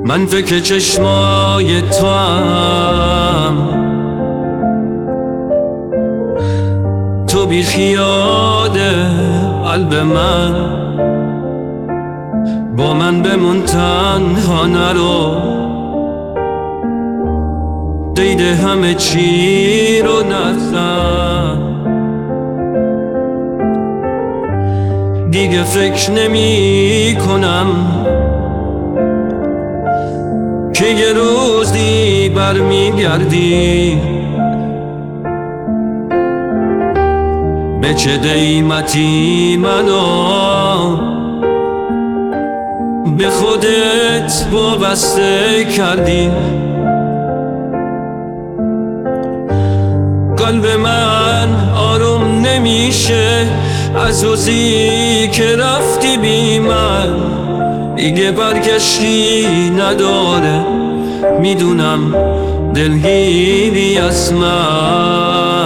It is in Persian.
من فکر چشمای تو هم، تو بی خیال قلب من، با من بمون تنها نرو، قید همه چی رو نزن. دیگه فکر نمی کنم که یه روزی برمیگردی، به چه قیمتی منو به خودت وابسته کردی. قلب من آروم نمیشه از روزی که رفتی بی من، دیگه برگشتی نداره، میدونم دلگیری از من.